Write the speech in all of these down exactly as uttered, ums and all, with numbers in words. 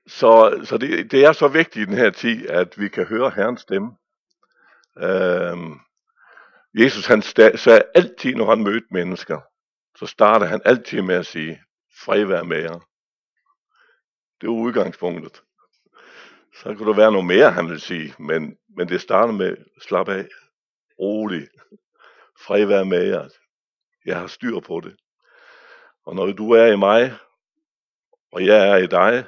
Så, så det, det er så vigtigt i den her tid, at vi kan høre Herrens stemme. Øhm, Jesus han sagde altid, når han mødte mennesker, så startede han altid med at sige, fred være med jer. Det var udgangspunktet. Så kunne der være noget mere, han ville sige, men, men det startede med, slap af, rolig, fred være med jer. Jeg har styr på det. Og når du er i mig, og jeg er i dig,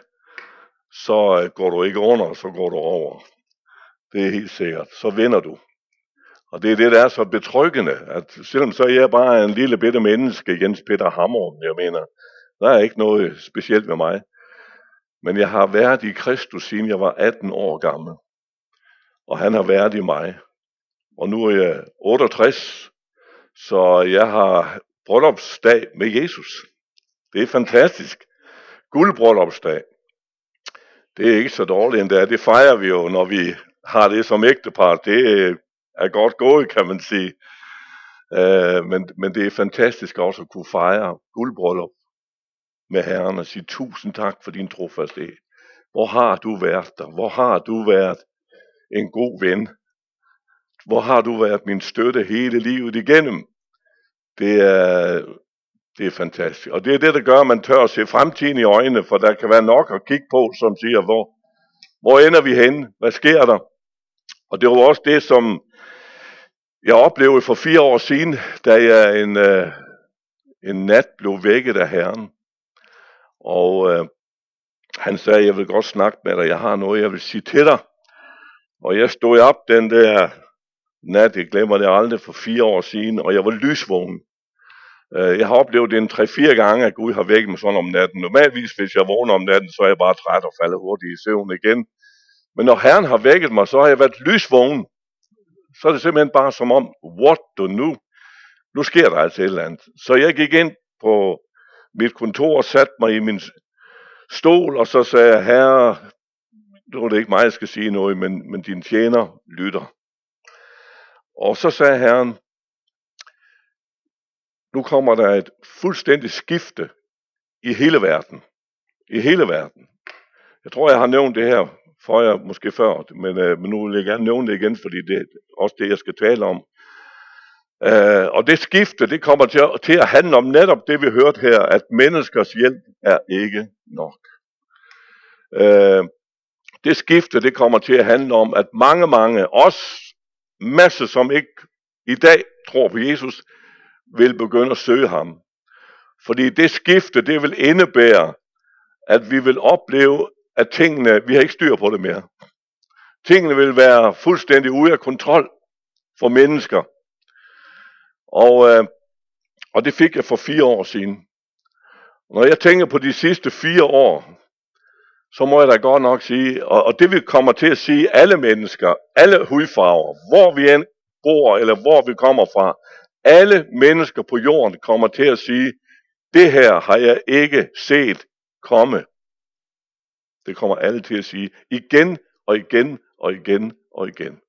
så går du ikke under, så går du over. Det er helt sikkert. Så vinder du. Og det er det, der er så betryggende, at selvom så er jeg bare en lille bitte menneske, Jens Peter Hammer, jeg mener, der er ikke noget specielt med mig. Men jeg har været i Kristus, siden jeg var atten år gammel. Og han har været i mig. Og nu er jeg otteogtres, så jeg har bryllupsdag med Jesus. Det er fantastisk. Guldbryllupsdag. Det er ikke så dårligt endda. Det fejrer vi jo, når vi har det som ægtepar. Det er godt gået, kan man sige. Uh, men, men det er fantastisk også at kunne fejre guldbryllup med Herren og sige tusind tak for din trofasthed. Hvor har du været der? Hvor har du været en god ven? Hvor har du været min støtte hele livet igennem? Det er, det er fantastisk. Og det er det, der gør, at man tør at se fremtiden i øjnene, for der kan være nok at kigge på, som siger, hvor, hvor ender vi henne? Hvad sker der? Og det var også det, som jeg oplevede for fire år siden, da jeg en, øh, en nat blev vækket af Herren. Og øh, han sagde, jeg vil godt snakke med dig, jeg har noget, jeg vil sige til dig. Og jeg stod op den der nat, jeg glemmer det aldrig, for fire år siden, og jeg var lysvågen. Øh, jeg har oplevet det en tre-fire gange, at Gud har vækket mig sådan om natten. Normalvis, hvis jeg vågner om natten, så er jeg bare træt og falder hurtigt i søvn igen. Men når Herren har vækket mig, så har jeg været lysvågen. Så er det simpelthen bare som om, what do nu? Nu sker der altså et eller andet. Så jeg gik ind på mit kontor og satte mig i min stol, og så sagde jeg, Herre, nu er det ikke mig, jeg skal sige noget, men, men din tjener lytter. Og så sagde Herren, nu kommer der et fuldstændigt skifte i hele verden. I hele verden. Jeg tror, jeg har nævnt det her for jer måske før, men, øh, men nu vil jeg gerne nævne det igen, fordi det er også det, jeg skal tale om. Øh, og det skifte, det kommer til, til at handle om netop det, vi hørte her, at menneskers hjælp er ikke nok. Øh, det skifte, det kommer til at handle om, at mange, mange, også masser, som ikke i dag tror på Jesus, vil begynde at søge ham. Fordi det skifte, det vil indebære, at vi vil opleve, at tingene, vi har ikke styr på det mere. Tingene vil være fuldstændig ude af kontrol for mennesker. Og, øh, og det fik jeg for fire år siden. Når jeg tænker på de sidste fire år, så må jeg da godt nok sige, og, og det vi kommer til at sige, alle mennesker, alle hudfarver, hvor vi end bor, eller hvor vi kommer fra, alle mennesker på jorden kommer til at sige, det her har jeg ikke set komme. Det kommer alle til at sige igen og igen og igen og igen.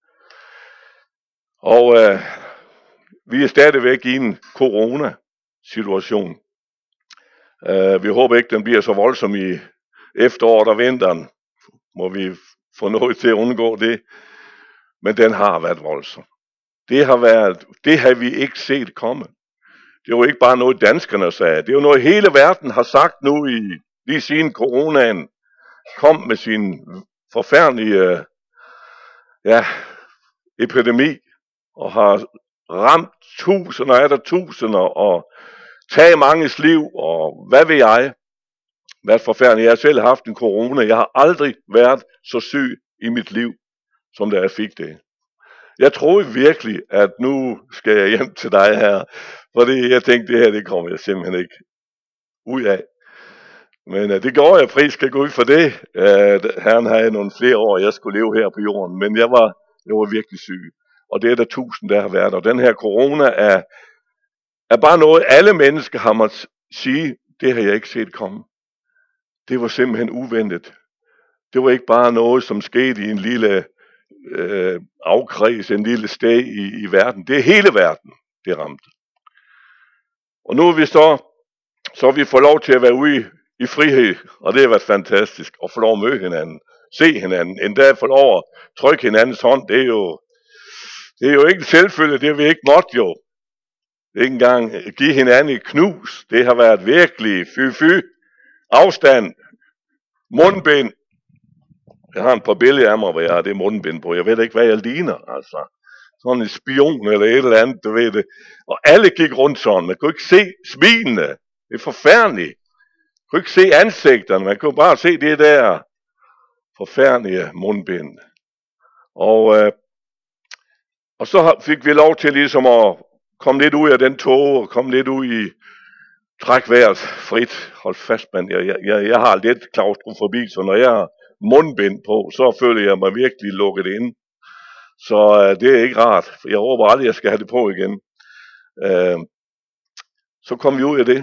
Og øh, vi er stadigvæk i en corona-situation. Uh, vi håber ikke, den bliver så voldsom i efteråret og vinteren. Må vi få noget til at undgå det. Men den har været voldsom. Det har været, det har vi ikke set komme. Det er jo ikke bare noget danskerne sagde. Det er jo noget hele verden har sagt nu i lige siden coronaen kom med sin forfærdelige ja, epidemi og har ramt tusinder af der tusinder og taget manges liv og hvad ved jeg. Været forfærdeligt. Jeg har selv haft en corona. Jeg har aldrig været så syg i mit liv, som da jeg fik det. Jeg troede virkelig, at nu skal jeg hjem til dig her, fordi jeg tænkte, det her, det kommer jeg simpelthen ikke ud af. Men uh, det går jeg, pris skal gå ud for det. Uh, herren havde nogle flere år, jeg skulle leve her på jorden, men jeg var, jeg var virkelig syg. Og det er der tusind, der har været. Og den her corona er, er bare noget, alle mennesker har måttet sige, det har jeg ikke set komme. Det var simpelthen uventet. Det var ikke bare noget, som skete i en lille øh, afkreds, en lille sted i, i verden. Det er hele verden, det ramte. Og nu er vi så, så vi får lov til at være ude i frihed, og det har været fantastisk at få lov at møde hinanden, se hinanden, endda få lov at trykke hinandens hånd. Det er jo, det er jo ikke en selvfølge, det har vi ikke måtte jo. Ikke engang give hinanden et knus. Det har været virkelig fy-fy. Afstand. Mundbind. Jeg har en par billeder af mig, hvor jeg har det mundbind på. Jeg ved ikke, hvad jeg ligner, altså. Sådan en spion eller et eller andet, du ved det. Og alle gik rundt sådan. Man kunne ikke se smilene. Det er forfærdeligt. Man kunne ikke se ansigterne. Man kunne bare se det der forfærdelige mundbind. Og, øh, og så fik vi lov til ligesom at komme lidt ud af den tog, og komme lidt ud i træk vejret frit. Hold fast, mand. Jeg, jeg, jeg har lidt klaustrofobi, så når jeg har mundbind på, så føler jeg mig virkelig lukket ind. Så øh, det er ikke rart. Jeg håber aldrig, jeg skal have det på igen. Øh, så kom vi ud af det.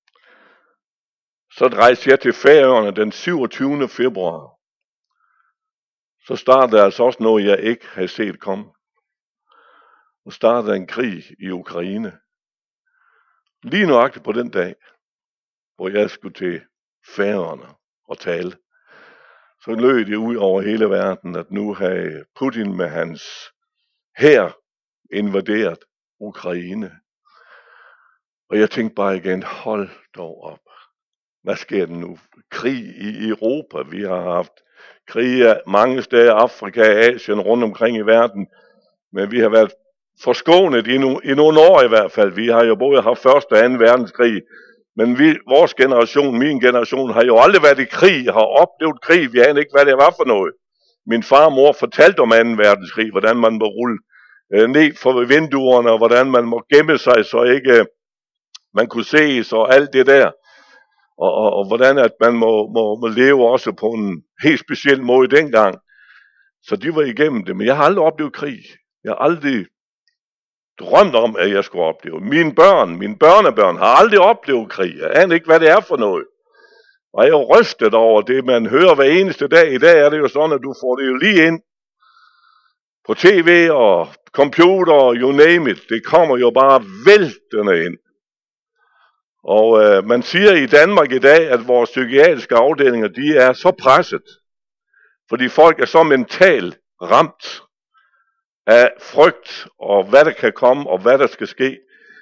Så rejste jeg til Færøerne den syvogtyvende februar. Så startede altså også noget, jeg ikke havde set komme. Så startede en krig i Ukraine. Lige nøjagtigt på den dag, hvor jeg skulle til Færøerne og tale. Så lød det ud over hele verden, at nu havde Putin med hans hær invaderet Ukraine. Og jeg tænkte bare igen, hold dog op. Hvad sker der nu? Krig i Europa. Vi har haft krige mange steder, Afrika, Asien, rundt omkring i verden. Men vi har været forskånet i, no, i nogle år i hvert fald. Vi har jo både haft første og anden verdenskrig. Men vi, vores generation, min generation, har jo aldrig været i krig, har oplevet krig. Vi aner ikke, hvad det var for noget. Min far og mor fortalte om anden verdenskrig, hvordan man må rulle øh, ned for vinduerne, og hvordan man må gemme sig, så ikke øh, man kunne se, så alt det der. Og, og, og hvordan at man må, må, må leve også på en helt speciel måde dengang. Så de var igennem det, men jeg har aldrig oplevet krig. Jeg har aldrig drømt om, at jeg skulle opleve. Mine børn, mine børnebørn har aldrig oplevet krig. Jeg aner ikke, hvad det er for noget. Og jeg er jo rystet over det, man hører hver eneste dag. I dag er det jo sådan, at du får det jo lige ind på tv og computer og you name it. Det kommer jo bare væltende ind. Og øh, man siger i Danmark i dag, at vores psykiatriske afdelinger, de er så presset. Fordi folk er så mentalt ramt af frygt, og hvad der kan komme, og hvad der skal ske.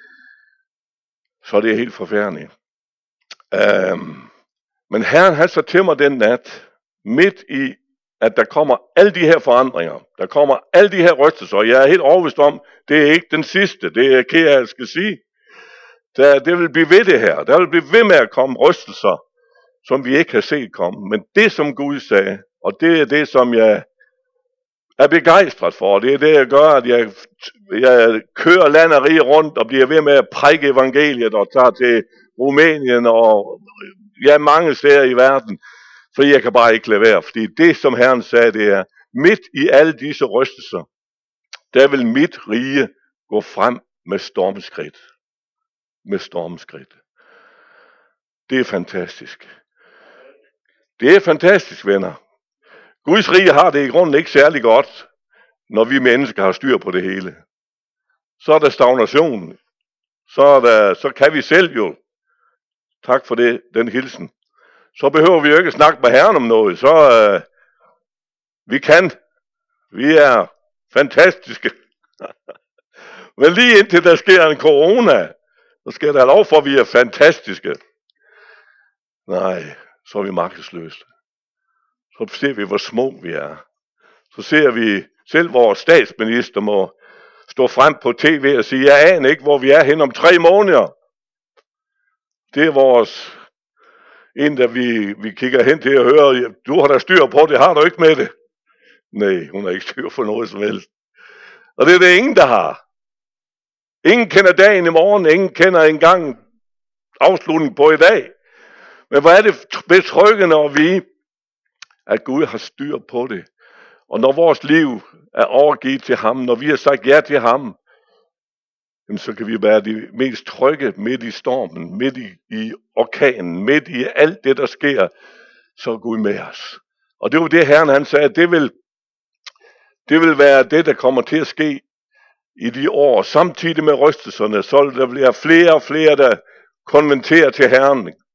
Så det er helt forfærdeligt. Øhm, men Herren han så til mig den nat, midt i, at der kommer alle de her forandringer, der kommer alle de her rystelser, og jeg er helt overbevist om, det er ikke den sidste, det er kære, jeg skal sige. Der, det vil blive ved det her, der vil blive ved med at komme rystelser, som vi ikke har set komme. Men det som Gud sagde, og det er det som jeg er begejstret for, det er det jeg gør, at jeg, jeg kører land og rige rundt og bliver ved med at prædike evangeliet og tager til Rumænien og ja, mange steder i verden, for jeg kan bare ikke lade være, fordi det som Herren sagde, det er, midt i alle disse rystelser, der vil mit rige gå frem med stormskridt. Med stormskridt. Det er fantastisk. Det er fantastisk, venner. Guds rige har det i grunden ikke særlig godt, når vi mennesker har styr på det hele. Så er der stagnation. Så, er der, så kan vi selv jo. Tak for det, den hilsen. Så behøver vi jo ikke snakke med Herren om noget. Så øh, vi kan. Vi er fantastiske. Men lige indtil der sker en corona, så skal der lov for, at vi er fantastiske. Nej, så er vi magtesløse. Så ser vi, hvor små vi er. Så ser vi, selv vores statsminister må stå frem på tv og sige, jeg aner ikke, hvor vi er hen om tre måneder. Det er vores, en der vi, vi kigger hen til og hører, du har da styr på, det har du ikke med det. Nej, hun har ikke styr på noget som helst. Og det er det ingen, der har. Ingen kender dagen i morgen, ingen kender engang afslutningen på i dag. Men hvor er det betryggende at vide, at Gud har styr på det. Og når vores liv er overgivet til ham, når vi har sagt ja til ham, så kan vi være de mest trygge midt i stormen, midt i, i orkanen, midt i alt det, der sker, så er Gud med os. Og det var det, Herren han sagde, det vil, det vil være det, der kommer til at ske i de år. Samtidig med rystelserne, så vil der blive flere og flere, der konverterer til Herren.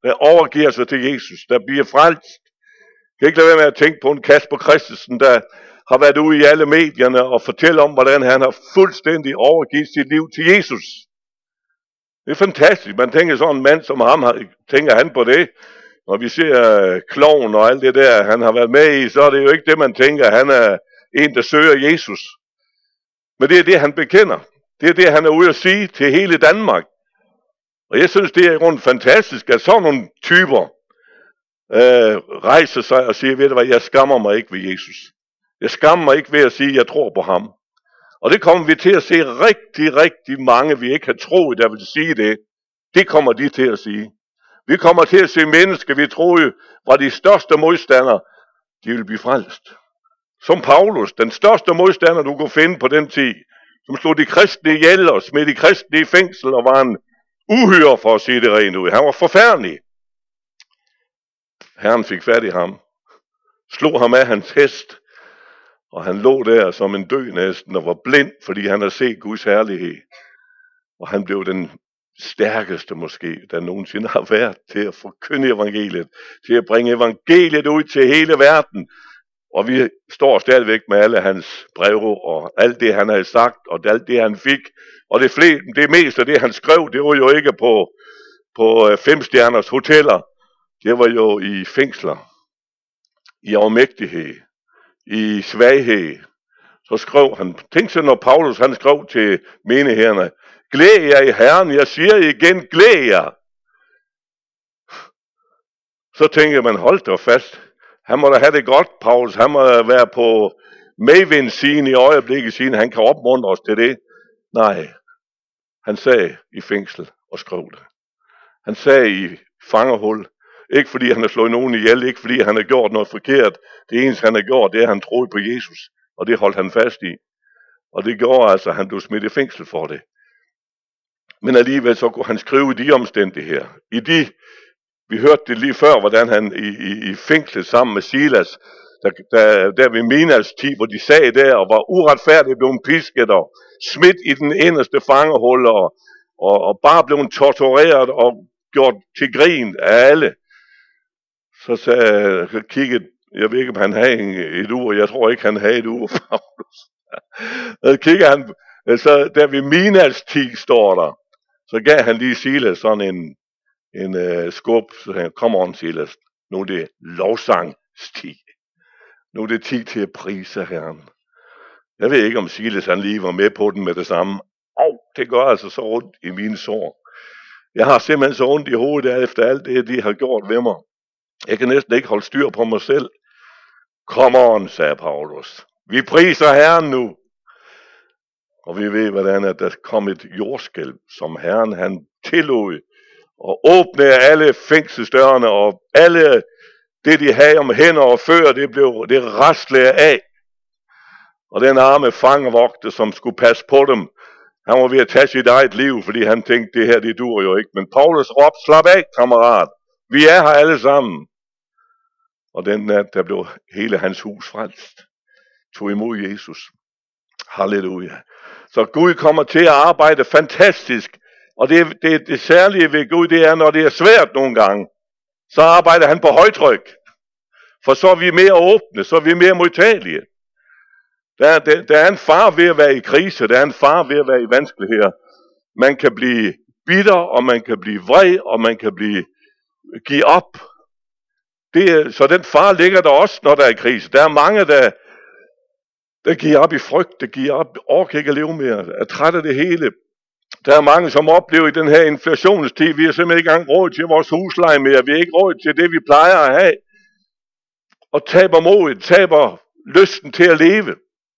der overgiver sig til Jesus, der bliver frelst. Jeg kan ikke lade være med at tænke på en Kasper Christensen, der har været ude i alle medierne og fortælle om, hvordan han har fuldstændig overgivet sit liv til Jesus. Det er fantastisk. Man tænker sådan en mand som ham, tænker han på det. Når vi ser Klovn og alt det der, han har været med i, så er det jo ikke det, man tænker. Han er en, der søger Jesus. Men det er det, han bekender. Det er det, han er ude at sige til hele Danmark. Og jeg synes, det er rundt fantastisk, at sådan nogle typer øh, rejser sig og siger, ved du hvad, jeg skammer mig ikke ved Jesus. Jeg skammer mig ikke ved at sige, at jeg tror på ham. Og det kommer vi til at se rigtig, rigtig mange, vi ikke har troet, der vil sige det. Det kommer de til at sige. Vi kommer til at se mennesker, vi troede var de største modstandere, de vil blive frelst. Som Paulus, den største modstander, du kunne finde på den tid, som slog de kristne ihjel og smed de kristne i fængsel og var en uhyre, for at sige det rent ud. Han var forfærdelig. Herren fik fat i ham, slog ham af hans hest, og han lå der som en død næsten og var blind, fordi han havde set Guds herlighed. Og han blev den stærkeste måske, der nogensinde har været til at forkynde evangeliet, til at bringe evangeliet ud til hele verden. Og vi står stadigvæk med alle hans breve og alt det, han havde sagt, og alt det, han fik. Og det, flere, det meste af det, han skrev, det var jo ikke på, på femstjerners hoteller. Det var jo i fængsler, i afmægtighed, i svaghed. Så skrev han, tænk så når Paulus han skrev til menighederne, glæd jer i Herren, jeg siger igen, glæd jer. Så tænker man, hold da fast. Han må da have det godt, Paulus. Han må da være på medvinds siden i øjeblikket siden. Han kan opmuntre os til det. Nej, han sagde i fængsel og skrev det. Han sagde i fangerhul. Ikke fordi han har slået nogen ihjel, ikke fordi han har gjort noget forkert. Det eneste han har gjort, det er at han troede på Jesus. Og det holdt han fast i. Og det gjorde altså, at han blev smidt i fængsel for det. Men alligevel så kunne han skrive de omstændigheder. I de, vi hørte det lige før, hvordan han i, i, i fængslet sammen med Silas, der, der, der ved Minas tid, hvor de sad der og var uretfærdigt blevet pisket og smidt i den inderste fangehul og, og, og bare blevet tortureret og gjort til grin af alle. Så sagde, så kiggede, jeg ved ikke, om han havde et ur, jeg tror ikke, han havde et ur, Paulus. Så kigger han, så der ved Minas tid står der, så gav han lige Silas sådan en, en uh, skub, så sagde han, kom on Silas, nu er det lovsangstid. Nu er det tid til at prise Herren. Jeg ved ikke, om Silas han lige var med på den med det samme. Åh, det går altså så rundt i mine sår. Jeg har simpelthen så ondt i hovedet efter alt det, de har gjort ved mig. Jeg kan næsten ikke holde styr på mig selv. Kom on, sagde Paulus. Vi priser Herren nu. Og vi ved, hvordan at der kom et jordskælv, som Herren han tillod, og åbnede alle fængselsdørene, og alle det, de havde om hænder og fødder, det blev det raslede af. Og den arme fangevogter, som skulle passe på dem, han var ved at tage sit eget liv, fordi han tænkte, det her, det dur jo ikke. Men Paulus råbte, slap af, kammerat. Vi er her alle sammen. Og den nat, der blev hele hans hus frelst. Tog imod Jesus. Halleluja. Så Gud kommer til at arbejde fantastisk. Og det, det, det særlige ved Gud, det er, når det er svært nogle gange, så arbejder han på højtryk. For så er vi mere åbne, så er vi mere modtagelige. Der, der, der er en far ved at være i krise, der er en far ved at være i vanskeligheder. Man kan blive bitter, og man kan blive vred, og man kan blive give op. Det, så den far ligger der også, når der er krise. Der er mange, der, der giver op i frygt, der giver op, orker ikke at leve mere, er træt af det hele. Der er mange, som oplever i den her inflationstid, vi har simpelthen ikke engang råd til vores husleje mere, vi har ikke råd til det, vi plejer at have. Og taber modet, taber lysten til at leve.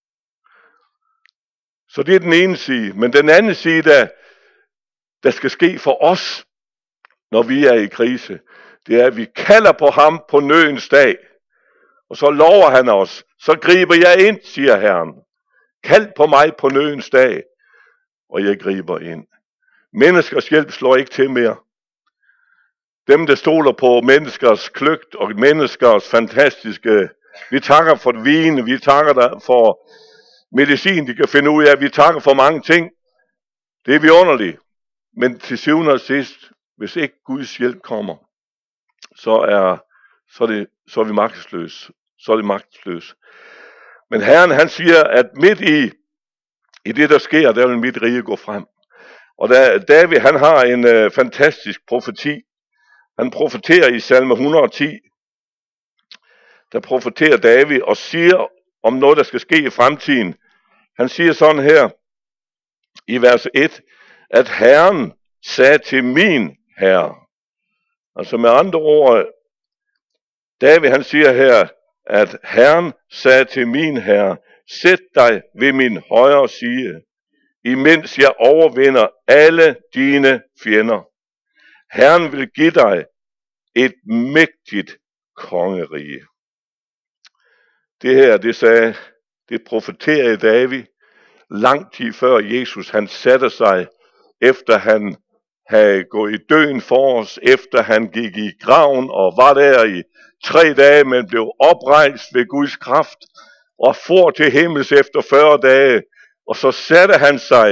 Så det er den ene side. Men den anden side, der, der skal ske for os, når vi er i krise, det er, at vi kalder på ham på nødens dag. Og så lover han os. Så griber jeg ind, siger Herren. Kald på mig på nødens dag, og jeg griber ind. Menneskers hjælp slår ikke til mere. Dem, der stoler på menneskers kløgt og menneskers fantastiske, vi takker for vin, vi takker der for medicin, de kan finde ud af, vi takker for mange ting. Det er vidunderligt. Men til syvende og sidst, hvis ikke Guds hjælp kommer, så er, så er, det, så er vi magtesløse. Så er det magtesløse. Men Herren, han siger, at midt i, i det, der sker, der vil mit rige gå frem. Og der, David, han har en øh, fantastisk profeti. Han profeterer i salme et hundrede og ti. Der profeterer David og siger om noget, der skal ske i fremtiden. Han siger sådan her i vers et, at Herren sagde til min herre. Altså med andre ord, David han siger her, at Herren sagde til min herre, sæt dig ved min højre side, imens jeg overvinder alle dine fjender. Herren vil give dig et mægtigt kongerige. Det her, det sagde, det profeterede David lang tid før Jesus, han satte sig, efter han havde gået i døden for os, efter han gik i graven og var der i tre dage, men blev oprejst ved Guds kraft og for til himmels efter fyrre dage, og så satte han sig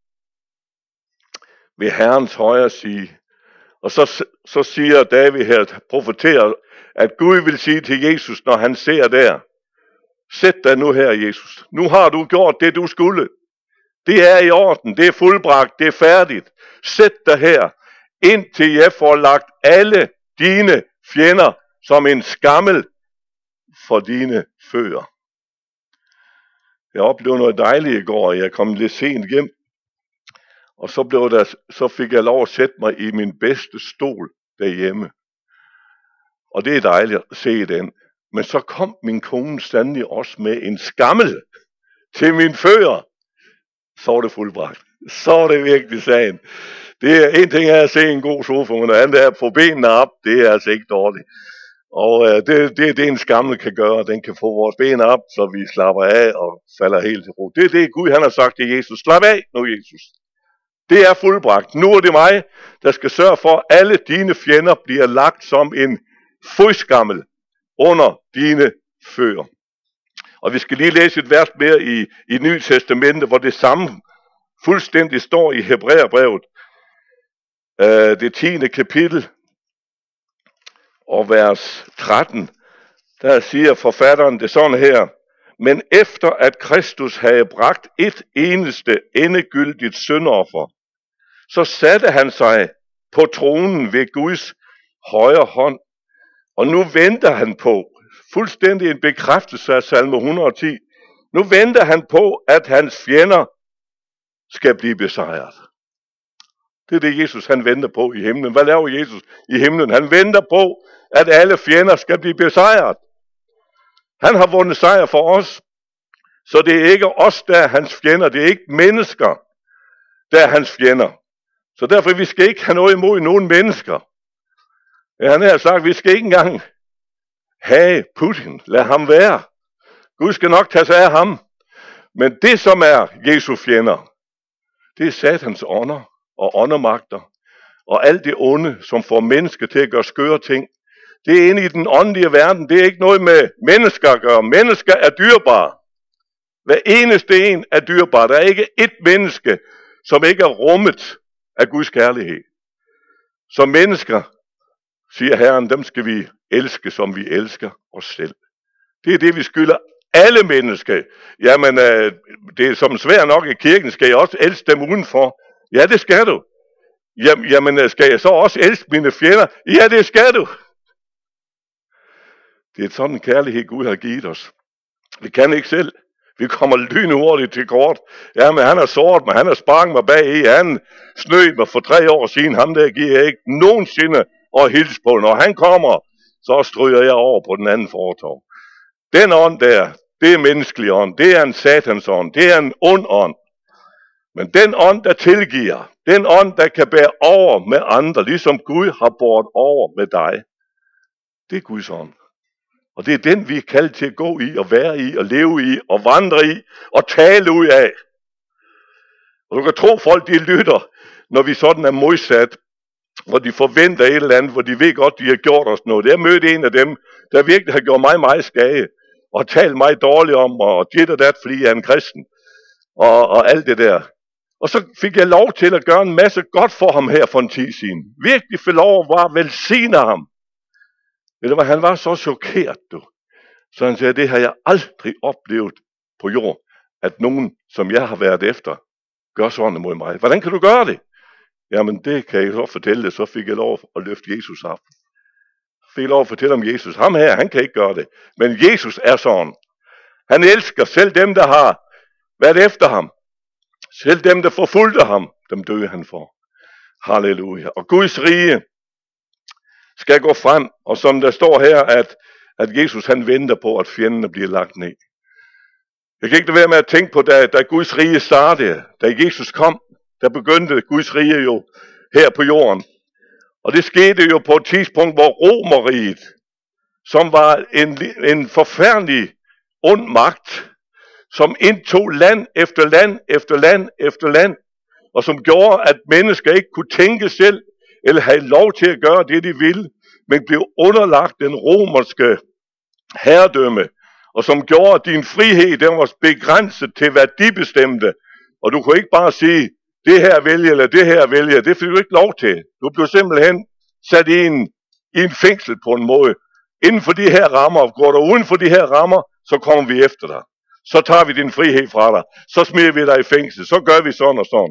ved Herrens højre side. Og så, så siger David her, profeterer, at Gud vil sige til Jesus, når han ser der, sæt dig nu her, Jesus. Nu har du gjort det, du skulle. Det er i orden, det er fuldbragt, det er færdigt. Sæt dig her, indtil jeg får lagt alle dine fjender som en skammel for dine fødder. Jeg oplevede noget dejligt i går, jeg kom lidt sent hjem, og så, blev der, så fik jeg lov at sætte mig i min bedste stol derhjemme. Og det er dejligt at se den. Men så kom min kone sandelig også med en skammel til mine fødder. Så var det fuldbragt. Så var det virkelig sagen. Det er en ting er at se en god sofa, men noget andet er at få benene op. Det er altså ikke dårligt. Og øh, det, det er det, en skammel kan gøre. Den kan få vores ben op, så vi slapper af og falder helt til ro. Det er det, Gud han har sagt til Jesus. Slap af nu, Jesus. Det er fuldbragt. Nu er det mig, der skal sørge for, at alle dine fjender bliver lagt som en fodskammel under dine fødder. Og vi skal lige læse et vers mere i, i Nye Testamente, hvor det samme fuldstændig står i Hebræerbrevet, øh, det tiende kapitel, og vers tretten, der siger forfatteren det sådan her, men efter at Kristus havde bragt et eneste endegyldigt syndoffer, så satte han sig på tronen ved Guds højre hånd, og nu venter han på, fuldstændig en bekræftelse af salme et hundrede og ti, nu venter han på, at hans fjender skal blive besejret. Det er det, Jesus han venter på i himlen. Hvad laver Jesus i himlen? Han venter på, at alle fjender skal blive besejret. Han har vundet sejr for os, så det er ikke os, der er hans fjender. Det er ikke mennesker, der er hans fjender. Så derfor vi skal ikke have noget imod nogen mennesker. Ja, han har sagt, at vi skal ikke engang have Putin. Lad ham være. Gud skal nok tage sig af ham. Men det, som er Jesu fjender, det er satans ånder og åndermagter. Og alt det onde, som får mennesker til at gøre skøre ting. Det er inde i den åndelige verden. Det er ikke noget med mennesker at gøre. Mennesker er dyrebare. Hver eneste en er dyrbar. Der er ikke et menneske, som ikke er rummet af Guds kærlighed. Som mennesker, siger Herren, dem skal vi elske, som vi elsker os selv. Det er det, vi skylder alle mennesker. Jamen, det er som svært nok i kirken, skal jeg også elske dem udenfor. Ja, det skal du. Jamen, skal jeg så også elske mine fjender? Ja, det skal du. Det er sådan en kærlighed, Gud har givet os. Vi kan ikke selv. Vi kommer lynhurtigt til kort. Jamen, han har såret mig, han har sparket mig bag i, han snød mig for tre år siden. Ham der giver jeg ikke nogensinde at hilse på. Når han kommer, så stryger jeg over på den anden fortov. Den ånd der, det er menneskelig ånd. Det er en satans ånd. Det er en ond ånd. Men den ånd, der tilgiver, den ånd, der kan bære over med andre, ligesom Gud har båret over med dig, det er Guds ånd. Og det er den, vi er kaldt til at gå i, og være i, og leve i, og vandre i, og tale ud af. Og du kan tro, folk de lytter, når vi sådan er modsat, hvor de forventer et eller andet, hvor de ved godt, de har gjort os noget. Jeg mødte en af dem, der virkelig har gjort mig meget skade, og talt mig dårligt om, og dit og dat, fordi jeg er en kristen, og, og alt det der. Og så fik jeg lov til at gøre en masse godt for ham her for en tid siden. Virkelig få lov at bare velsigne ham. Ved du hvad, han var så chokeret, du. Så han sagde, det har jeg aldrig oplevet på jord, at nogen, som jeg har været efter, gør sådan mod mig. Hvordan kan du gøre det? Jamen, det kan jeg så fortælle det. Så fik jeg lov at løfte Jesus op. Fik jeg lov at fortælle om Jesus. Ham her, han kan ikke gøre det. Men Jesus er sådan. Han elsker selv dem, der har været efter ham. Selv dem, der forfulgte ham, dem døde han for. Halleluja. Og Guds rige skal gå frem. Og som der står her, at, at Jesus han venter på, at fjendene bliver lagt ned. Jeg kan ikke lade være med at tænke på, da, da Guds rige startede. Da Jesus kom, der begyndte Guds rige jo her på jorden. Og det skete jo på et tidspunkt, hvor Romerriget, som var en, en forfærdelig ond magt, som indtog land efter land efter land efter land, og som gjorde, at mennesker ikke kunne tænke selv, eller have lov til at gøre det, de ville, men blev underlagt den romerske herredømme, og som gjorde, at din frihed, den var begrænset til værdibestemte, og du kunne ikke bare sige, det her vælger, eller det her vælger, det fik du ikke lov til. Du blev simpelthen sat i en, i en fængsel på en måde. Inden for de her rammer, går du uden for de her rammer, så kommer vi efter dig. Så tager vi din frihed fra dig. Så smider vi dig i fængsel. Så gør vi sådan og sådan.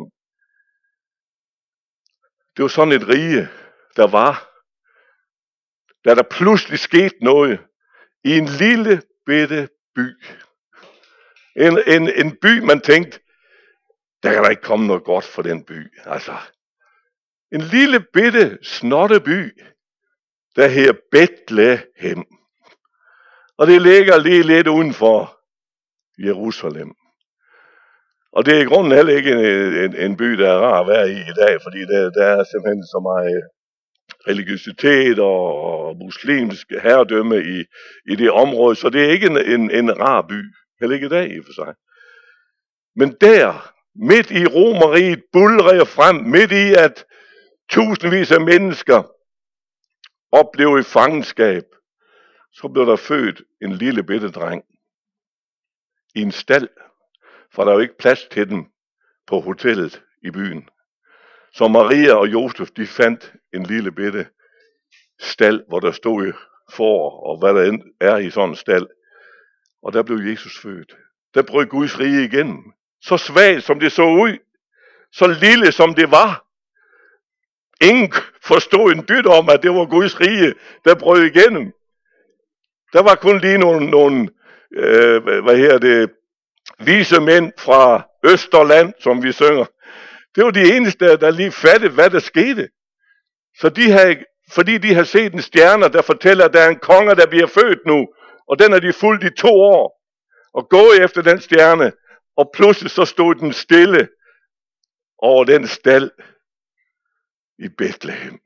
Det var sådan et rige, der var. Da der pludselig skete noget i en lille bitte by. En, en, en by, man tænkte, der kan der ikke komme noget godt for den by. Altså, en lille bitte snotte by, der hedder Bethlehem. Og det ligger lige lidt uden for Jerusalem. Og det er i grunden heller ikke en, en, en by, der er rar at være i i dag, fordi der, der er simpelthen så meget religiøsitet og, og muslimsk herredømme i, i det område, så det er ikke en, en, en rar by, heller ikke i dag i for sig. Men der, midt i Romerriget, bulrer frem, midt i at tusindvis af mennesker oplever i fangenskab, så blev der født en lille bitte dreng i en stald, for der er jo ikke plads til dem på hotellet i byen. Så Maria og Josef, de fandt en lille bitte stald, hvor der stod får og hvad der er i sådan en stald. Og der blev Jesus født. Der brød Guds rige igennem. Så svagt som det så ud, så lille som det var. Ingen forstod en dyt om, at det var Guds rige, der brød igennem. Der var kun lige nogle, nogle øh, hvad her det, vise mænd fra Østerland, som vi synger. Det var de eneste, der lige fattede, hvad der skete. Så de havde, fordi de har set en stjerne, der fortæller, at der er en konge, der bliver født nu, og den er de fulgt i to år, og gået efter den stjerne, og pludselig så stod den stille over den stald i Bethlehem.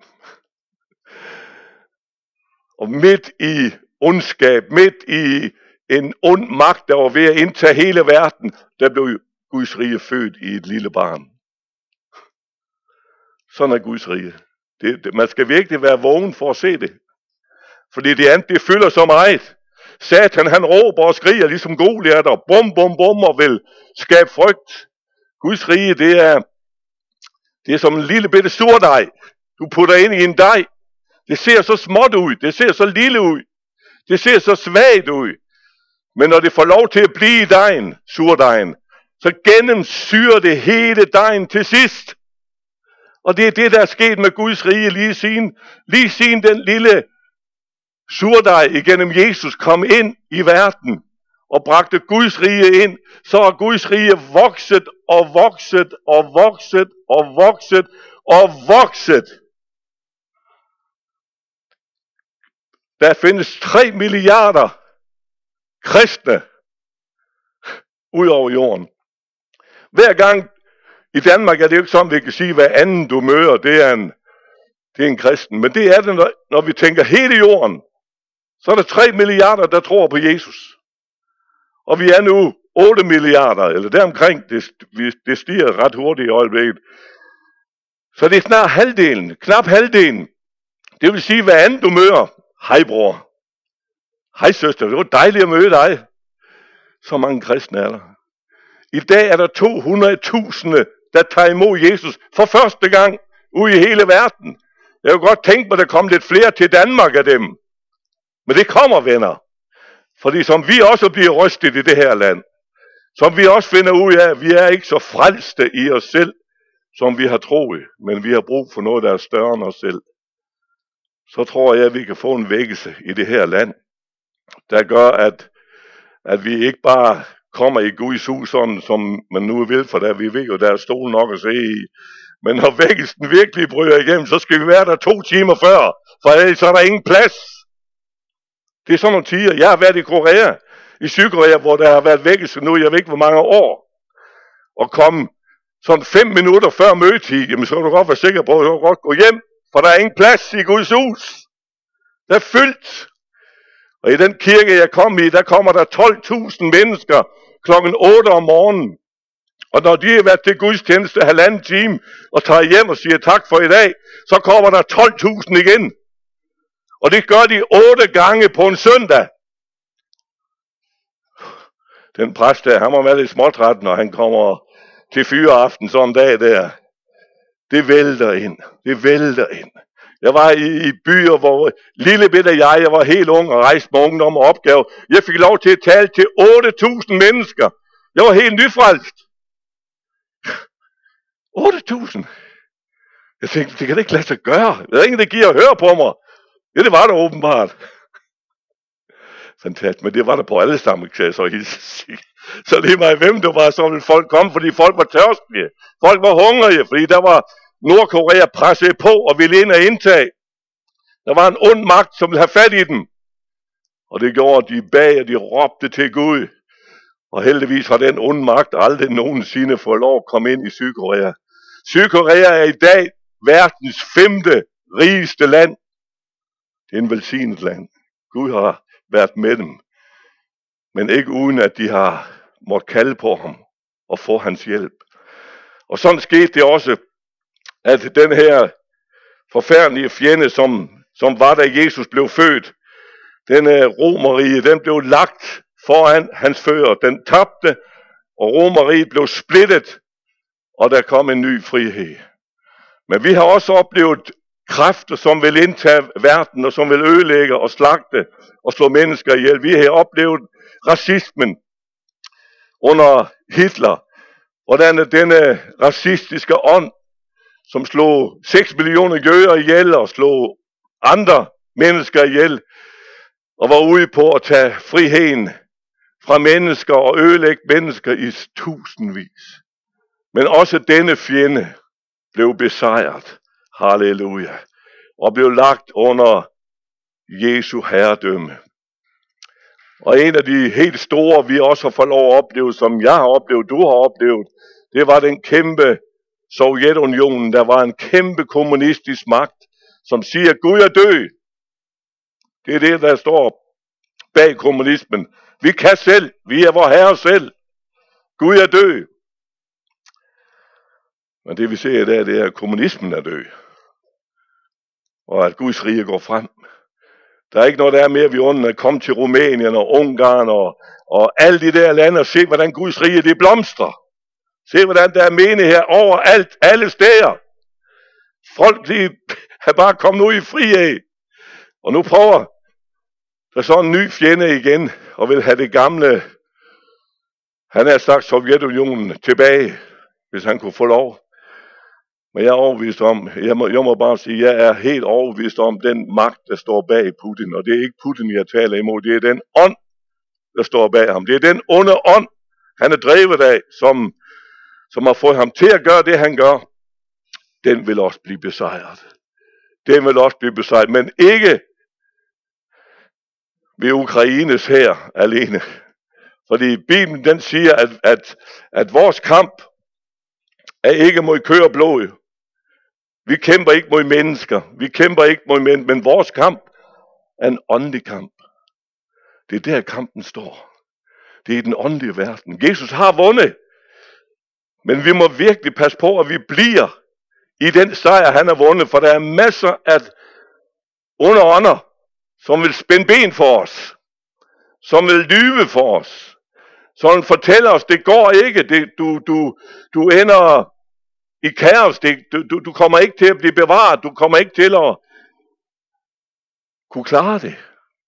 Og midt i ondskab, midt i en ond magt, der var ved at indtage hele verden, der blev Guds rige født i et lille barn. Sådan er Guds rige. Det, det, man skal virkelig være vågen for at se det. Fordi det andet, det fylder så meget. Satan, han råber og skriger ligesom Goliat og bum, bum, bum og vil skabe frygt. Guds rige, det er, det er som en lille bitte surdej. Du putter ind i en dej. Det ser så småt ud. Det ser så lille ud. Det ser så svagt ud. Men når det får lov til at blive i dejen, surdejen, så gennemsyrer det hele dejen til sidst. Og det er det, der er sket med Guds rige lige siden, lige siden den lille surdej igennem Jesus kom ind i verden og bragte Guds rige ind, så er Guds rige vokset og vokset og vokset og vokset og vokset. Der findes tre milliarder kristne ud over jorden. Hver gang i Danmark er det jo ikke sådan, vi kan sige, hvad anden du møder, det er en, det er en kristen. Men det er det, når, når vi tænker hele jorden, så er der tre milliarder, der tror på Jesus. Og vi er nu otte milliarder, eller deromkring, det, det stiger ret hurtigt i øjeblikket. Så det er snart halvdelen, knap halvdelen. Det vil sige, hvad anden du møder. Hej bror. Hej søster, det var dejligt at møde dig. Så mange kristne er der. I dag er der to hundrede tusind, der tager imod Jesus for første gang ude i hele verden. Jeg kunne godt tænke mig, at der kom lidt flere til Danmark af dem. Men det kommer, venner. Fordi som vi også bliver rystet i det her land, som vi også finder ud af, at vi er ikke så frelste i os selv, som vi har troet, men vi har brug for noget, der er større end os selv. Så tror jeg, at vi kan få en vækkelse i det her land, der gør, at, at vi ikke bare kommer i Guds hus, sådan som man nu vil, for der vi ved jo, der er stol nok at se i. Men når vækkelsen virkelig bryder igennem, så skal vi være der to timer før, for ellers så er der ingen plads. Det er sådan nogle tider. Jeg har været i Korea, i Sydkorea, hvor der har været vækkelse nu, jeg ved ikke hvor mange år, og komme sådan fem minutter før mødetid, jamen så kan du godt være sikker på, at du kan godt gå hjem, for der er ingen plads i Guds hus. Der er fyldt. Og i den kirke, jeg kom i, der kommer der tolv tusind mennesker klokken otte om morgenen. Og når de har været til gudstjeneste halvanden time, og tager hjem og siger tak for i dag, så kommer der tolv tusind igen. Og det gør de otte gange på en søndag. Den præst der, han må være lidt småtræt, når han kommer til fyreaften sådan en dag der. Det vælter ind. Det vælter ind. Jeg var i, i byer, hvor lille bitte jeg, jeg var helt ung og rejste med ungdom og opgave. Jeg fik lov til at tale til otte tusind mennesker. Jeg var helt nyfrelst. otte tusind. Jeg tænkte, det kan det ikke lade sig gøre. Der er ingen, der giver at høre på mig. Ja, det var der åbenbart. Fantastisk, men det var der på alle sammen, kan jeg så hilse. Så lige meget hvem det var, så ville folk komme, fordi folk var tørstige. Folk var hungrige, fordi der var Nordkorea presset på og ville ind og indtage. Der var en ond magt, som ville have fat i dem. Og det gjorde de bag, og de råbte til Gud. Og heldigvis har den onde magt aldrig nogensinde fået lov at komme ind i Sydkorea. Sydkorea er i dag verdens femte rigeste land. Det er en velsignet land. Gud har været med dem. Men ikke uden at de har måttet kalde på ham og få hans hjælp. Og sådan skete det også, at den her forfærdelige fjende, som, som var da Jesus blev født, den romerige, den blev lagt foran hans fødder. Den tabte, og romeriet blev splittet, og der kom en ny frihed. Men vi har også oplevet kræfter, som vil indtage verden, og som vil ødelægge og slagte og slå mennesker ihjel. Vi har oplevet racismen under Hitler. Hvordan denne racistiske ånd, som slog seks millioner jøder ihjel og slog andre mennesker ihjel, og var ude på at tage friheden fra mennesker og ødelægge mennesker i tusindvis. Men også denne fjende blev besejret. Halleluja. Og blev lagt under Jesu herredømme. Og en af de helt store, vi også har fået lov at opleve, som jeg har oplevet, du har oplevet, det var den kæmpe Sovjetunionen. Der var en kæmpe kommunistisk magt, som siger, Gud er død. Det er det, der står bag kommunismen. Vi kan selv. Vi er vor herre selv. Gud er død. Men det vi ser i dag, det er, at kommunismen er død. Og at Guds rige går frem. Der er ikke noget, der er mere vi under at komme til Rumænien og Ungarn og, og alle de der lande og se, hvordan Guds rige det blomstrer. Se, hvordan der er menighed overalt, alle steder. Folk, de er bare kommet ud i frihed. Og nu prøver der så en ny fjende igen, og vil have det gamle, han har sagt Sovjetunionen tilbage, hvis han kunne få lov. Men jeg er overbevist om, jeg må, jeg må bare sige, jeg er helt overbevist om den magt, der står bag Putin. Og det er ikke Putin, jeg taler imod, det er den ånd, der står bag ham. Det er den onde ånd, han er drevet af, som, som har fået ham til at gøre det, han gør. Den vil også blive besejret. Den vil også blive besejret, men ikke ved Ukraines hær alene. Fordi Bibelen den siger, at, at, at vores kamp er ikke mod kød og blod. Vi kæmper ikke mod mennesker. Vi kæmper ikke mod mænd, men vores kamp er en åndelig kamp. Det er der kampen står. Det er i den åndelige verden. Jesus har vundet. Men vi må virkelig passe på, at vi bliver i den sejr, han har vundet. For der er masser af underånder, som vil spænde ben for os. Som vil lyve for os. Som fortæller os, det går ikke. Det, du, du, du ender i kaos. Det, du, du kommer ikke til at blive bevaret. Du kommer ikke til at kunne klare det.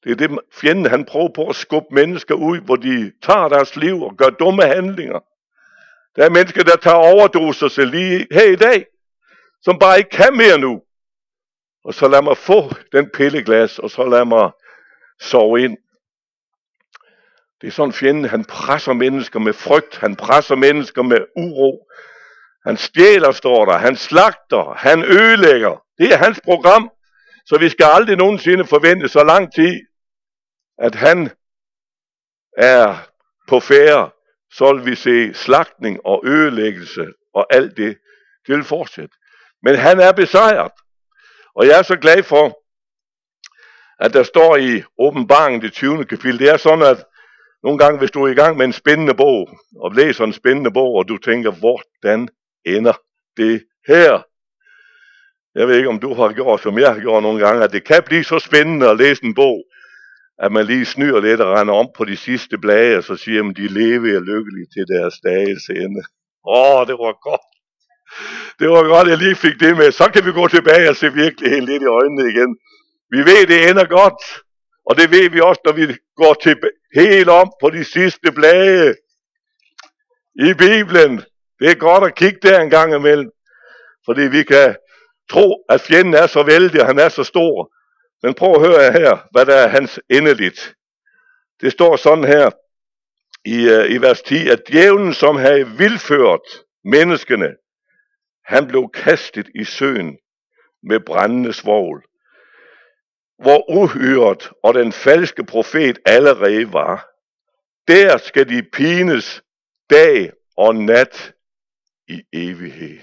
Det er det, fjenden han prøver på at skubbe mennesker ud, hvor de tager deres liv og gør dumme handlinger. Der er mennesker, der tager overdoser sig lige her i dag, som bare ikke kan mere nu. Og så lad mig få den pilleglas, og så lad mig sove ind. Det er sådan fjenden, han presser mennesker med frygt, han presser mennesker med uro. Han stjæler, står der, han slagter, han ødelægger. Det er hans program, så vi skal aldrig nogensinde forvente så lang tid, at han er på færde. Så vil vi se slagtning og ødelæggelse og alt det. Det vil fortsætte. Men han er besejret. Og jeg er så glad for, at der står i Åbenbaringen, det tyvende kapitel, det er sådan, at nogle gange, hvis du er i gang med en spændende bog, og læser en spændende bog, og du tænker, hvordan ender det her? Jeg ved ikke, om du har gjort, som jeg har gjort nogle gange, at det kan blive så spændende at læse en bog, at man lige snyder lidt og render om på de sidste blade, og så siger, at de lever lykkeligt til deres dages ende. Åh, det var godt. Det var godt, jeg lige fik det med. Så kan vi gå tilbage og se virkeligheden lidt i øjnene igen. Vi ved, det ender godt. Og det ved vi også, når vi går til helt om på de sidste blade i Bibelen. Det er godt at kigge der en gang imellem. Fordi vi kan tro, at fjenden er så vældig, og han er så stor. Men prøv at høre her, hvad der er hans endeligt. Det står sådan her i, uh, i vers ti, at djævlen, som havde vildført menneskene, han blev kastet i søen med brændende svovl, hvor uhyret og den falske profet allerede var. Der skal de pines dag og nat i evighed.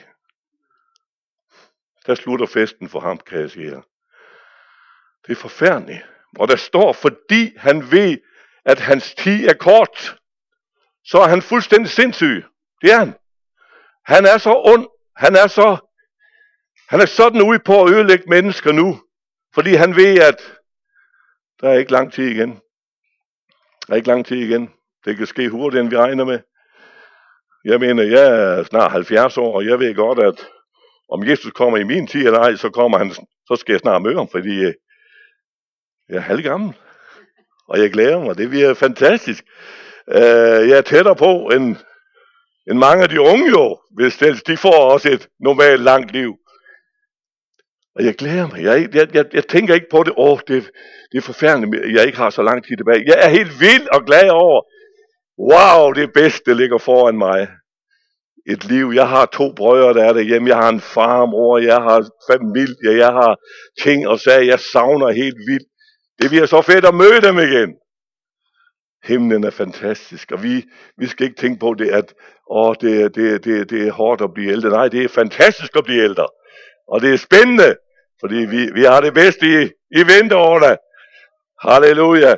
Der slutter festen for ham, kan jeg sige her. Det er forfærdeligt. Og der står, fordi han ved, at hans tid er kort, så er han fuldstændig sindssyg. Det er han. Han er så ond. Han er så, han er sådan ude på at ødelægge mennesker nu, fordi han ved, at der er ikke lang tid igen. Der er ikke lang tid igen. Det kan ske hurtigere, end vi regner med. Jeg mener, jeg er snart halvfjerds år, og jeg ved godt, at om Jesus kommer i min tid eller ej, så kommer han, så skal jeg snart møde ham, fordi jeg er halvgammel. Og jeg glæder mig. Det bliver fantastisk. Jeg er tættere på end, end mange af de unge jo, hvis de får også et normalt langt liv. Og jeg glæder mig. Jeg, jeg, jeg, jeg tænker ikke på det. Åh, det, det er forfærdeligt, at jeg ikke har så lang tid tilbage. Jeg er helt vild og glad over, wow, det bedste ligger foran mig. Et liv. Jeg har to brødre, der er derhjemme. Jeg har en far, mor, jeg har familie, jeg har ting og sager. Jeg savner helt vildt. Det bliver så fedt at møde dem igen. Himlen er fantastisk, og vi, vi skal ikke tænke på det, at åh, det, det, det, det er hårdt at blive ældre. Nej, det er fantastisk at blive ældre. Og det er spændende, fordi vi, vi har det bedste i, i vinterårene. Halleluja.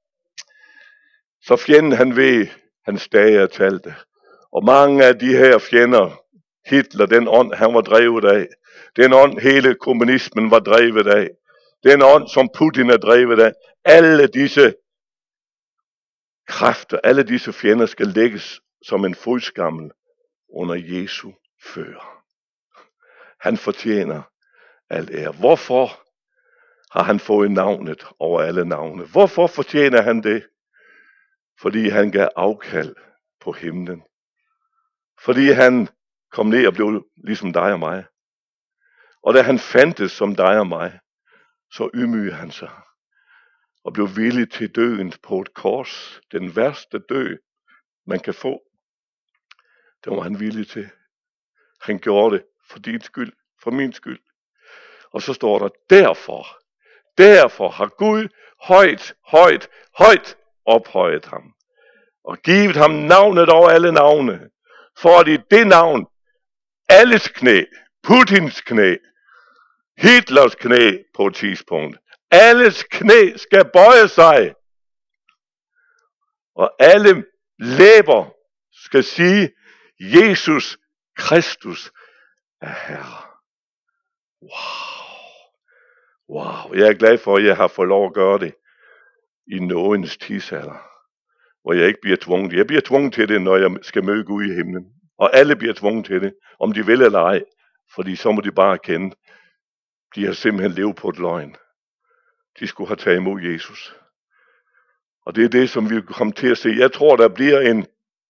Så fjenden, han ved, hans dage er talte. Og mange af de her fjender, Hitler, den ånd, han var drevet af. Den ånd, hele kommunismen var drevet af. Den ånd, som Putin er drevet af. Alle disse kræfter, alle disse fjender skal lægges som en fodskammel under Jesu fødder. Han fortjener al ære. Hvorfor har han fået navnet over alle navne? Hvorfor fortjener han det? Fordi han gav afkald på himlen. Fordi han kom ned og blev ligesom dig og mig. Og da han fandtes som dig og mig, så ydmygede han sig. Og blev villig til døden på et kors. Den værste død, man kan få. Det var han villig til. Han gjorde det for din skyld, for min skyld. Og så står der, derfor, derfor har Gud højt, højt, højt ophøjet ham. Og givet ham navnet over alle navne. For at i det navn, alles knæ, Putins knæ, Hitlers knæ på et tidspunkt, alles knæ skal bøje sig. Og alle læber skal sige, Jesus Kristus er Herre. Wow. Wow. Jeg er glad for, at jeg har fået lov at gøre det i nådens tidsalder. Hvor jeg ikke bliver tvunget. Jeg bliver tvunget til det, når jeg skal møde Gud i himlen. Og alle bliver tvunget til det, om de vil eller ej. Fordi så må de bare erkende, de har simpelthen levet på et løgn. De skulle have taget imod Jesus. Og det er det, som vi kommer til at se. Jeg tror, der bliver en,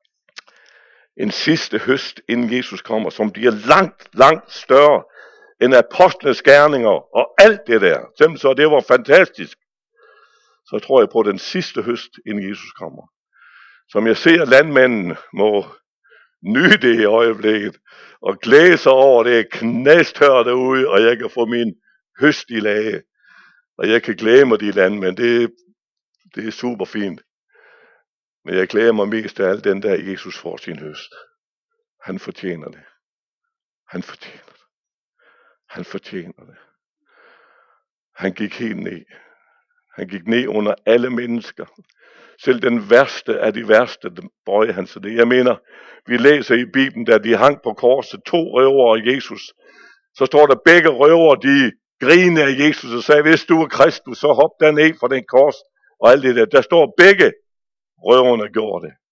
en sidste høst, inden Jesus kommer, som bliver langt, langt større end apostlenes gerninger og alt det der. Selvom så det var fantastisk, så tror jeg på den sidste høst, inden Jesus kommer. Som jeg ser, landmanden må nyde det i øjeblikket, og glæde sig over det, knæstør derude, og jeg kan få min høst i lage. Og jeg kan glæde mig de landmænd, det, det er super fint. Men jeg glæder mig mest af alt den der, Jesus får sin høst. Han fortjener det. Han fortjener det. Han fortjener det. Han gik helt ned. Han gik ned under alle mennesker. Selv den værste af de værste, den bøjede han sig det. Jeg mener, vi læser i Bibelen, da de hang på korset, to røvere og Jesus. Så står der, begge røvere, de grinede af Jesus og sagde, hvis du er Kristus, så hop der ned fra den kors og alt det der. Der står, begge røverne gjorde det.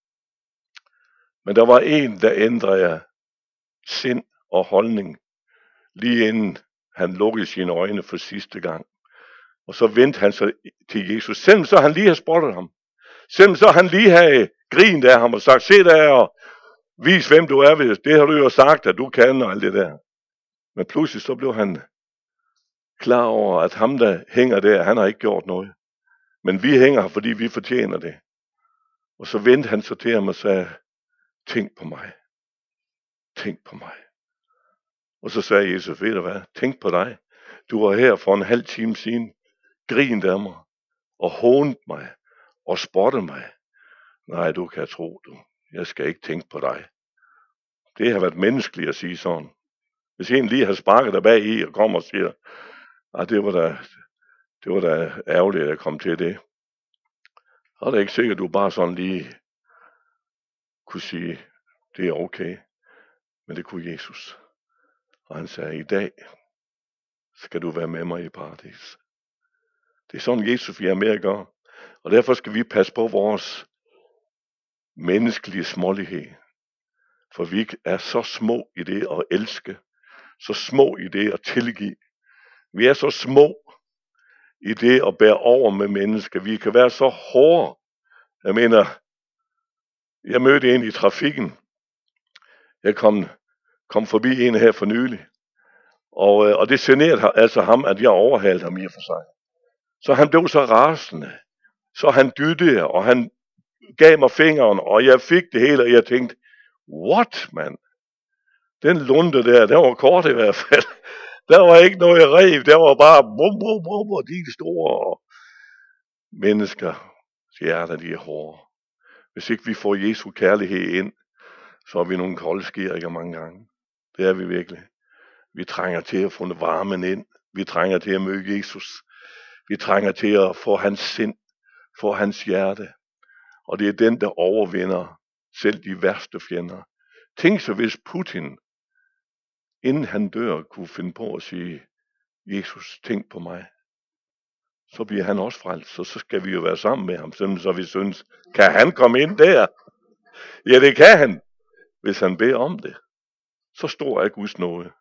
Men der var en, der ændrede sind og holdning, lige inden han lukkede sine øjne for sidste gang. Og så vendte han sig til Jesus, selvom så han lige havde spottet ham. Selvom så han lige havde grint af ham og sagt, se der og vis hvem du er, ved. Det har du jo sagt, at du kan og alt det der. Men pludselig så blev han klar over, at ham der hænger der, han har ikke gjort noget. Men vi hænger her, fordi vi fortjener det. Og så vendte han sig til ham og sagde, tænk på mig. Tænk på mig. Og så sagde Jesus, ved du hvad, tænk på dig. Du var her for en halv time siden, grint af mig, og hånet mig, og spottet mig. Nej, du kan tro, du. Jeg skal ikke tænke på dig. Det har været menneskeligt at sige sådan. Hvis en lige har sparket dig bag i, og kommer og siger, ah, det var da, det var da ærgerligt, at jeg kom til det. Så er det ikke sikkert, at du bare sådan lige kunne sige, det er okay. Men det kunne Jesus. Og han sagde, i dag skal du være med mig i paradis. Det er sådan, Jesus vi har med at gøre. Og derfor skal vi passe på vores menneskelige smålighed. For vi er så små i det at elske. Så små i det at tilgive. Vi er så små i det at bære over med mennesker. Vi kan være så hårde. Jeg mener, jeg mødte en i trafikken. Jeg kom, kom forbi en her for nylig. Og, og det generede altså ham, at jeg overhalede ham i og for sig. Så han blev så rasende. Så han dyttede, og han gav mig fingeren, og jeg fik det hele, og jeg tænkte, what, man? Den lunde der, den var kort i hvert fald. Der var ikke noget rev, der var bare bum, bum, bum, og de store mennesker, hjerter, de er hårde. Hvis ikke vi får Jesu kærlighed ind, så er vi nogle koldskæringer mange gange. Det er vi virkelig. Vi trænger til at få varmen ind. Vi trænger til at møde Jesus. Vi trænger til at få hans sind, få hans hjerte. Og det er den, der overvinder selv de værste fjender. Tænk så, hvis Putin, inden han dør, kunne finde på at sige, Jesus, tænk på mig. Så bliver han også frelst, så, så skal vi jo være sammen med ham, så vi synes, kan han komme ind der? Ja, det kan han, hvis han beder om det. Så stor er Guds nåde.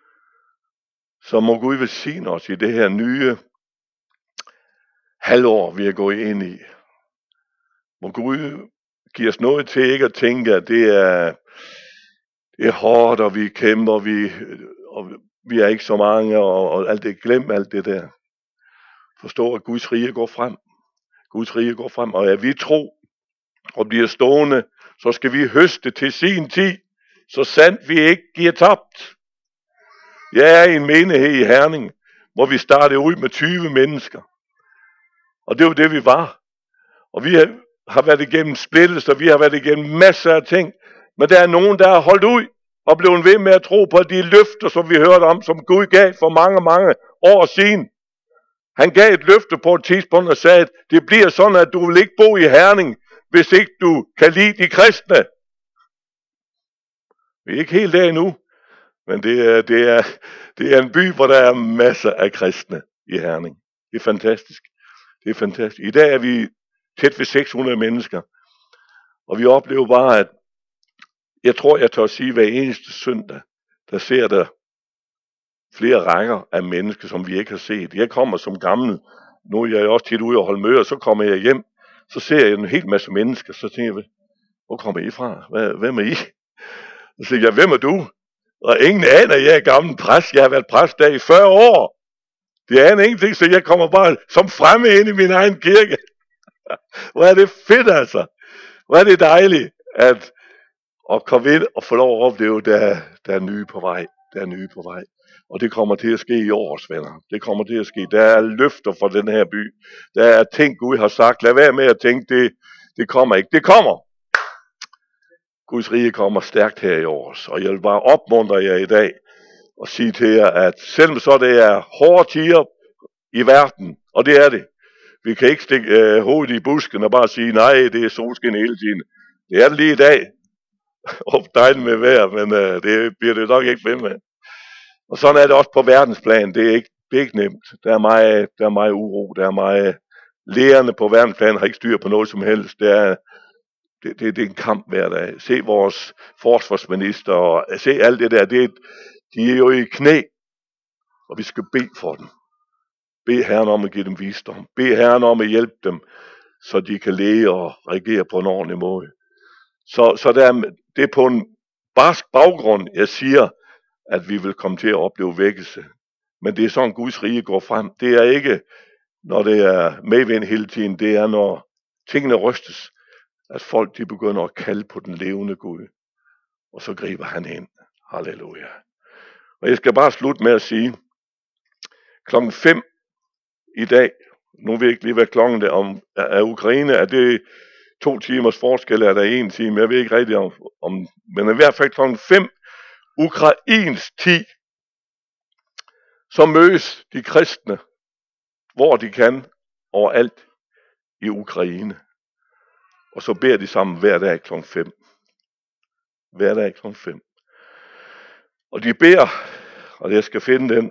Så må Gud velsigne os i det her nye halvår, vi er gået ind i. Må Gud give os noget til ikke at tænke, at det er, det er hårdt, og vi kæmper, vi, og vi er ikke så mange, og, og alt det, glem alt det der. Forstå, at Guds rige går frem. Guds rige går frem, og at vi tro og bliver stående, så skal vi høste til sin tid, så sandt vi ikke giver tabt. Jeg er i en menighed i Herning, hvor vi startede ud med tyve mennesker. Og det var det, vi var. Og vi har været igennem splittelser, vi har været igennem masser af ting. Men der er nogen, der har holdt ud og blevet ved med at tro på de løfter, som vi hørte om, som Gud gav for mange, mange år siden. Han gav et løfte på et tidspunkt og sagde, at det bliver sådan, at du vil ikke bo i Herning, hvis ikke du kan lide de kristne. Vi er ikke helt der endnu, men det er, det er, det er en by, hvor der er masser af kristne i Herning. Det er fantastisk. Det er fantastisk. I dag er vi tæt ved seks hundrede mennesker, og vi oplever bare, at jeg tror, jeg tør at sige, at hver eneste søndag, der ser der flere rækker af mennesker, som vi ikke har set. Jeg kommer som gammel, nu er jeg også tit ude og holde møder, så kommer jeg hjem, så ser jeg en hel masse mennesker, så tænker jeg, hvor kommer I fra? Hvad, hvem er I? Så siger jeg, hvem er du? Og ingen aner, jeg er gammel præst. Jeg har været præst der i fyrre år. De aner ingenting, så jeg kommer bare som fremme ind i min egen kirke. Hvor er det fedt, altså. Hvor er det dejligt, at, at komme ind og få lov at opleve, der, der er nye på vej. Der er nye på vej. Og det kommer til at ske i års, venner. Det kommer til at ske. Der er løfter for den her by. Der er ting, Gud har sagt. Lad være med at tænke, det, det kommer ikke. Det kommer. Guds rige kommer stærkt her i års. Og jeg vil bare opmuntre jer i dag og sige til jer, at selvom så det er hårde tider i verden, og det er det. Vi kan ikke stikke øh, hovedet i busken og bare sige, nej, det er solskin hele tiden. Det er det lige i dag. Og dejligt med vejr, men øh, det bliver det nok ikke ved med. Og sådan er det også på verdensplan. Det er ikke, det er ikke nemt. Der er meget, der er meget uro. Der er meget lærerne på verdensplan har ikke styr på noget som helst. Det er, det, det, det er en kamp hver dag. Se vores forsvarsminister og se alt det der. Det, de er jo i knæ, og vi skal bede for dem. Bed Herren om at give dem visdom. Bed Herren om at hjælpe dem, så de kan leve og reagere på en ordentlig måde. Så, så der er, det er på en barsk baggrund, jeg siger, at vi vil komme til at opleve vækkelse. Men det er sådan, Guds rige går frem. Det er ikke, når det er medvind hele tiden. Det er, når tingene rystes, at folk de begynder at kalde på den levende Gud. Og så griber han ind. Halleluja. Og jeg skal bare slutte med at sige, klokken fem i dag, nu ved jeg ikke lige, hvad klokken er om, er Ukraine, er det to timers forskel, er der en time, jeg ved ikke rigtig om, om men i hvert fald klokken fem, Ukrains tid, så mødes de kristne, hvor de kan, overalt i Ukraine. Og så beder de sammen hver dag klokken fem. Hver dag klokken fem. Og de beder, og jeg skal finde den,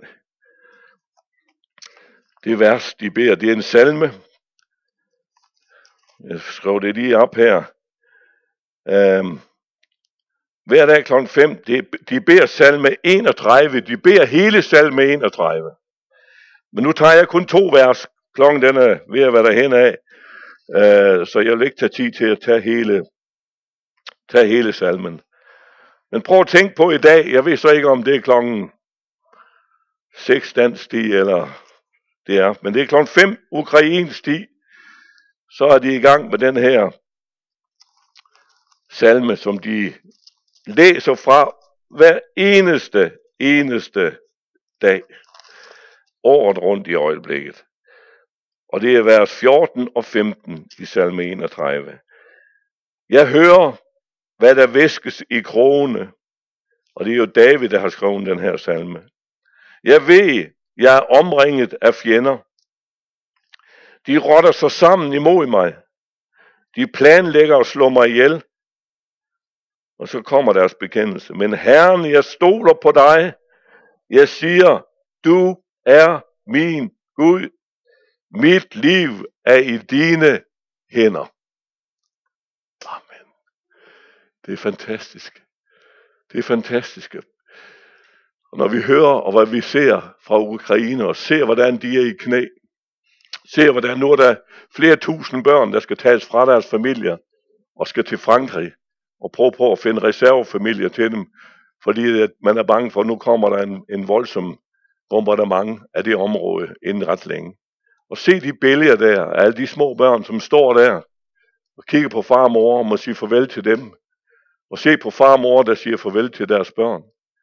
det vers, de beder, det er en salme. Jeg skrev det lige op her. Um, hver dag klokken fem, de, de beder salme enogtredive, de beder hele salme enogtredive. Men nu tager jeg kun to vers, klokken den er ved at være derhen af, uh, så jeg vil ikke tage tid til at tage hele, tage hele salmen. Men prøv at tænke på i dag, jeg ved så ikke om det er klokken seks dansk tid, eller det er, men det er klokken fem ukrainsk tid, så er de i gang med den her salme, som de læser fra hver eneste, eneste dag, året rundt i øjeblikket. Og det er vers fjorten og femten i salme enogtredive. Jeg hører, hvad der væskes i krogene, og det er jo David, der har skrevet den her salme. Jeg ved, jeg er omringet af fjender. De rotter sig sammen imod mig. De planlægger at slå mig ihjel. Og så kommer deres bekendelse. Men Herren, jeg stoler på dig. Jeg siger, du er min Gud. Mit liv er i dine hænder. Amen. Det er fantastisk. Det er fantastisk. Og når vi hører, og hvad vi ser fra Ukraine, og ser, hvordan de er i knæ, ser, hvordan nu er der flere tusind børn, der skal tages fra deres familier, og skal til Frankrig, og prøve på at finde reservefamilier til dem, fordi at man er bange for, at nu kommer der en, en voldsom bombardement af det område inden ret længe. Og se de billeder der, af alle de små børn, som står der, og kigger på far og mor, og må sige farvel til dem, og se på far og mor, der siger farvel til deres børn.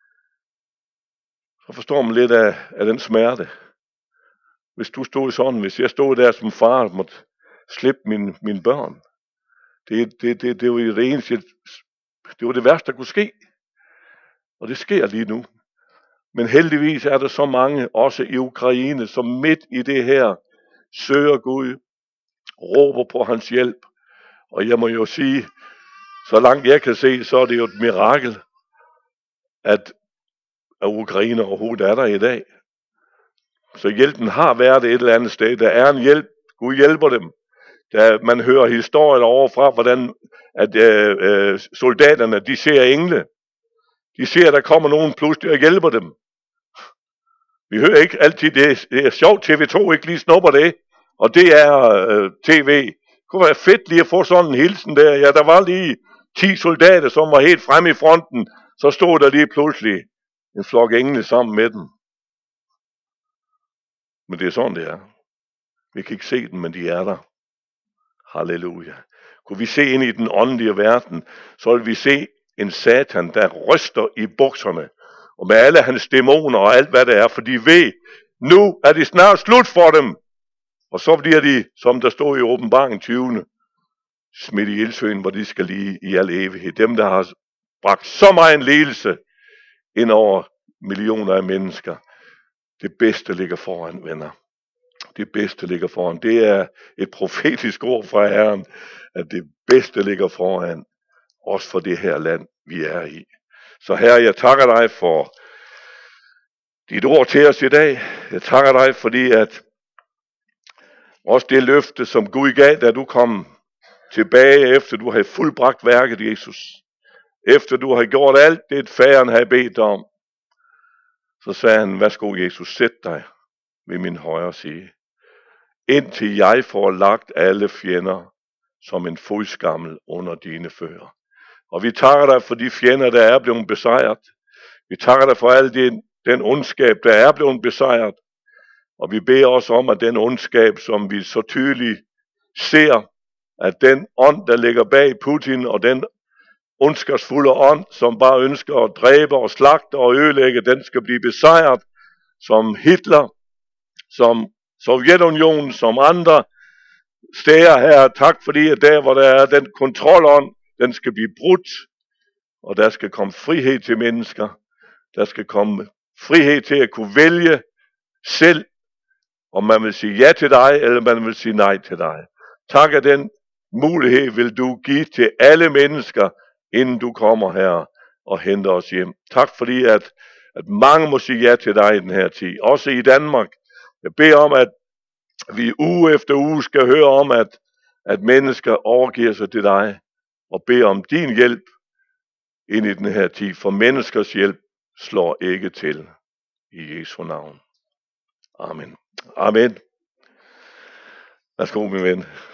Så forstår man lidt af, af den smerte. Hvis du stod sådan, hvis jeg stod der som far og måtte slippe mine, mine børn. Det, det, det, det var det eneste, det var det værste, der kunne ske. Og det sker lige nu. Men heldigvis er der så mange, også i Ukraine, som midt i det her, søger Gud, råber på hans hjælp. Og jeg må jo sige, så langt jeg kan se, så er det jo et mirakel, at at Ukraine overhovedet er der i dag. Så hjælpen har været et eller andet sted. Der er en hjælp. Gud hjælper dem. Der, man hører historier overfra, hvordan at, øh, øh, soldaterne, de ser engle. De ser, at der kommer nogen pludselig og hjælper dem. Vi hører ikke altid det. Det er sjovt, T V to ikke lige snupper det. Og det er øh, T V, K kunne være fedt lige at få sådan en hilsen der. Ja, der var lige ti soldater, som var helt fremme i fronten. Så stod der lige pludselig en flok engle sammen med dem. Men det er sådan, det er. Vi kan ikke se dem, men de er der. Halleluja. Kunne vi se ind i den åndelige verden, så vil vi se en satan, der ryster i bukserne. Og med alle hans dæmoner og alt, hvad det er. For de ved, nu er det snart slut for dem. Og så bliver de, som der står i Åbenbaringen tyve, smidt i ildsøen, hvor de skal lige i al evighed. Dem, der har bragt så meget en ledelse ind over millioner af mennesker. Det bedste ligger foran, venner. Det bedste ligger foran. Det er et profetisk ord fra Herren, at det bedste ligger foran, også for det her land, vi er i. Så Herre, jeg takker dig for dit ord til os i dag. Jeg takker dig, fordi at også det løfte, som Gud gav, da du kom tilbage, efter du havde fuldbragt værket, Jesus. Efter du havde gjort alt det, faderen havde bedt om. Så sagde han, værsgo Jesus, sæt dig ved min højre side. Indtil jeg får lagt alle fjender som en fodskammel under dine fødder. Og vi takker dig for de fjender, der er blevet besejret. Vi takker dig for al den, den ondskab, der er blevet besejret. Og vi beder også om, at den ondskab, som vi så tydeligt ser, at den ånd, der ligger bag Putin, og den ondskabsfulde ånd, som bare ønsker at dræbe og slagte og ødelægge, den skal blive besejret, som Hitler, som Sovjetunionen, som andre steder her. Tak fordi, at der, hvor der er den kontrolånd, den skal blive brudt, og der skal komme frihed til mennesker. Der skal komme frihed til at kunne vælge selv, om man vil sige ja til dig, eller man vil sige nej til dig. Tak, at den mulighed vil du give til alle mennesker, inden du kommer her og henter os hjem. Tak fordi, at, at mange må sige ja til dig i den her tid. Også i Danmark. Jeg beder om, at vi uge efter uge skal høre om, at, at mennesker overgiver sig til dig, og beder om din hjælp ind i den her tid. For menneskers hjælp slår ikke til. I Jesu navn. Amen. Amen. Værsgo, min ven.